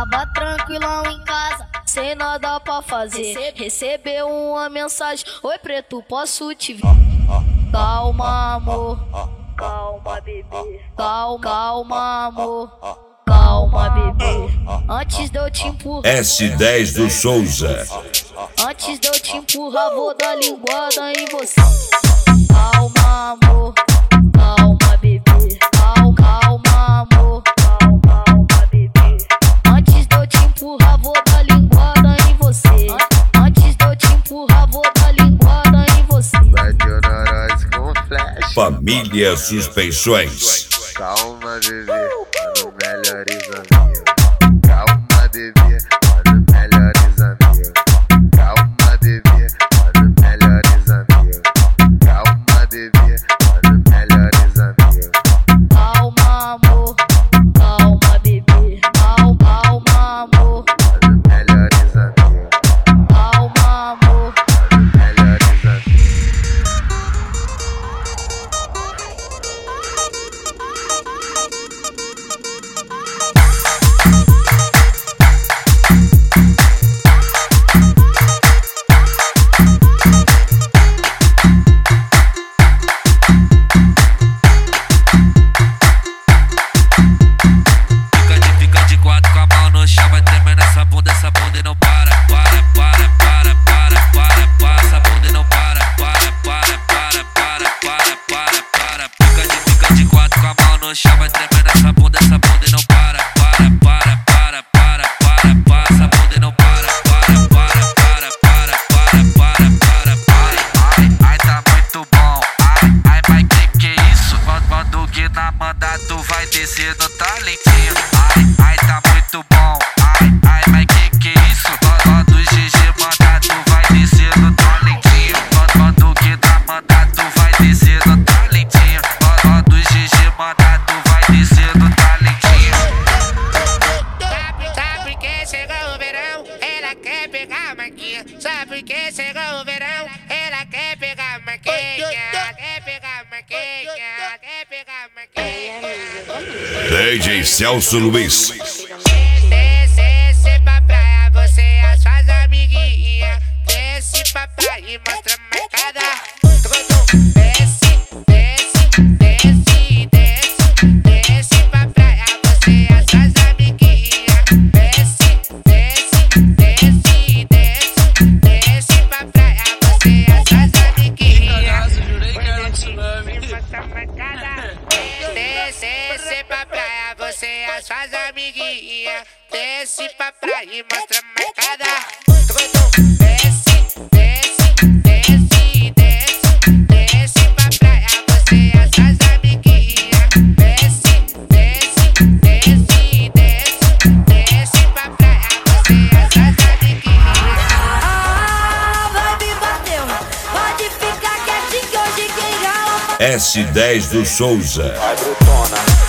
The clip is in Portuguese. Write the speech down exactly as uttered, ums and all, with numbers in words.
Tava tranquilão em casa, sem nada pra fazer. Recebeu uma mensagem: oi preto, posso te ver? Calma amor, calma bebê. Calma, calma amor, calma bebê. Antes de eu te empurrar S dez do Souza. Antes de eu te empurrar, vou dar linguada em você. Calma amor, calma bebê. Calma, calma amor, calma, calma bebê. Antes de eu te empurrar, vou dar linguada em você. Antes de eu te empurrar, vou dar linguada em você. Vai de honoróis com flash. Família Suspensões. Calma, bebê, mano, melhores amigos. Calma, bebê, mano, melhores amigos. Calma, bebê, mano, melhores amigos. Calma, bebê, mano, melhores amigos. Calma amor, calma bebê. Calma, calma amor, Mano, melhores amigos. calma amor. Mano, melhores amigos. Chama tremendo essa bunda, essa bunda não para, para, para, para, para, para, para, essa bunda não para, para, para, para, para, para, para, para, para. Ai, ai, tá muito bom. Ai, ai, mas que que é isso? Quando, quando que na manda tu vai descer no talentinho. Ai, ai, tá muito bom. Ai, ai, mas que que é isso? Quando, quando o G G manda tu vai descer no talentinho. Quando, quando que na manda tu vai descer no talentinho. Quando, quando o G G manda tu vai descer no talentinho. Sabe, sabe que chegou o verão, ela quer pegar a maquinha. Sabe que chegou o verão, ela quer pegar a maquinha. Quer pegar a maquinha, quer pegar a maquinha. D J Celso Luiz. Desce, desce pra praia, você e as suas amiguinhas. Desce pra praia e mostra a marcada. Desce, desce, desce, desce. Desce pra praia, você e as suas amiguinhas. Desce, desce, desce, desce. Desce pra praia, você e as suas amiguinhas. Mostra a marcada. Desce, desce pra praia, você e as suas amiguinhas. Desce pra praia e mostra a marcada. Desce, desce, desce, desce. Desce pra praia, você e as suas amiguinhas. Desce, desce, desce, desce. Desce pra praia, você e as suas amiguinhas. Ah, vai me bateu. Pode ficar quietinho que hoje quem rala S dez do Souza. Vai, Brutona.